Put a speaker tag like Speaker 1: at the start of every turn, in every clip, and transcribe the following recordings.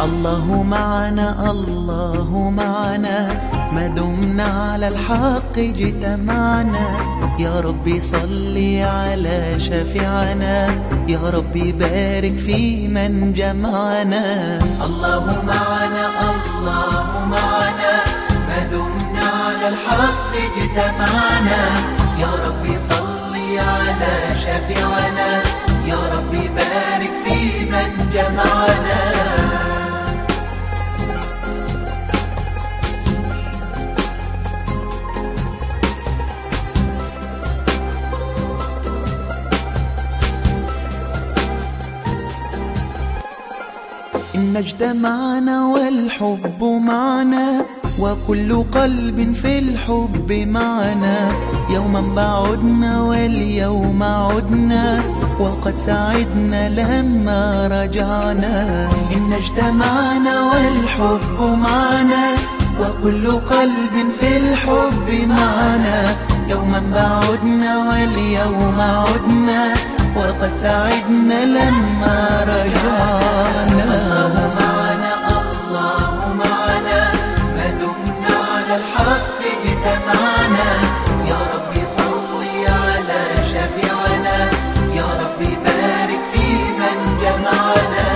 Speaker 1: الله معنا الله معنا، ما دمنا على الحق اجتمعنا. يا ربي صل على شفيعنا، يا ربي بارك في من جمعنا. الله معنا الله معنا، ما دمنا على الحق اجتمعنا. يا ربي صل على شفيعنا، يا ربي بارك في من جمعنا. إن اجتمعنا والحب معنا، وكل قلب في الحب معنا. يوما بعدنا واليوم عدنا، وقد سعدنا لما رجعنا. إن اجتمعنا والحب معنا، وكل قلب في الحب معنا. يوما بعدنا واليوم عدنا، وقد سعدنا لما رجعنا. الله معنا الله معنا، ما دمنا على الحق اجتمعنا. يا ربي صل على شفيعنا، يا ربي بارك في من جمعنا.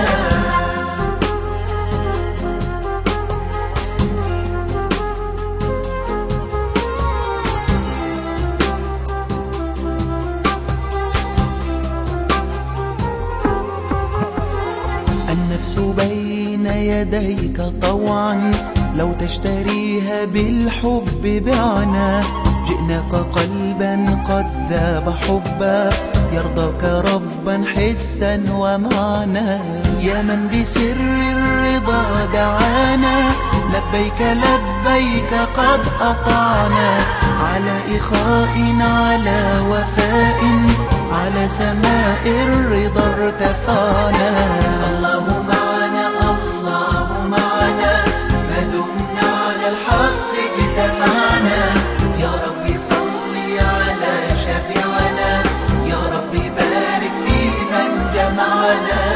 Speaker 1: النفس بين يديك طوعا، لو تشتريها بالحب بعنا. جئناك قلبا قد ذاب حبا، يرضاك ربا حسا ومعنى. يا من بسر الرضا دعانا، لبيك لبيك قد أطعنا. على إخاء على وفاء، على سماء الرضا ارتفعنا. الله معنا الله معنا، ما دمنا على الحق اجتمعنا. يا ربي صل على شفيعنا، يا ربي بارك في من جمعنا.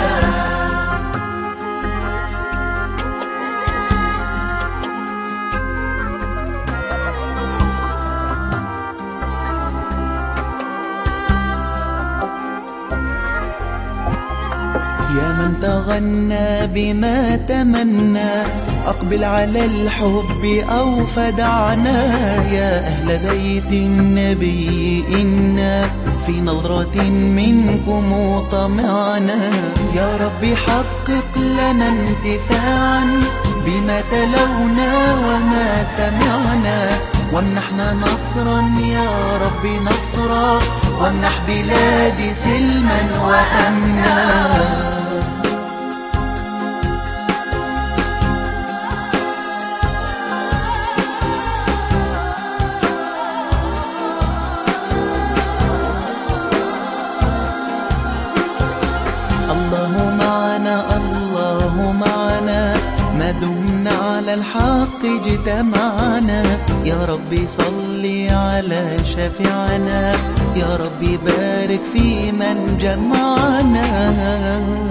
Speaker 1: يا من تغنى بما تمنى، أقبل على الحب أو فدعنا. يا أهل بيت النبي إنا في نظرة منكم طمعنا. يا رب حقق لنا انتفاعا بما تلونا وما سمعنا. وامنحنا نصرا يا رب نصرا، وامنح بلادي سلما وأمنا. الله معنا الله معنا، ما دمنا على الحق اجتمعنا. يا ربي صل على شفيعنا، يا ربي بارك في من جمعنا.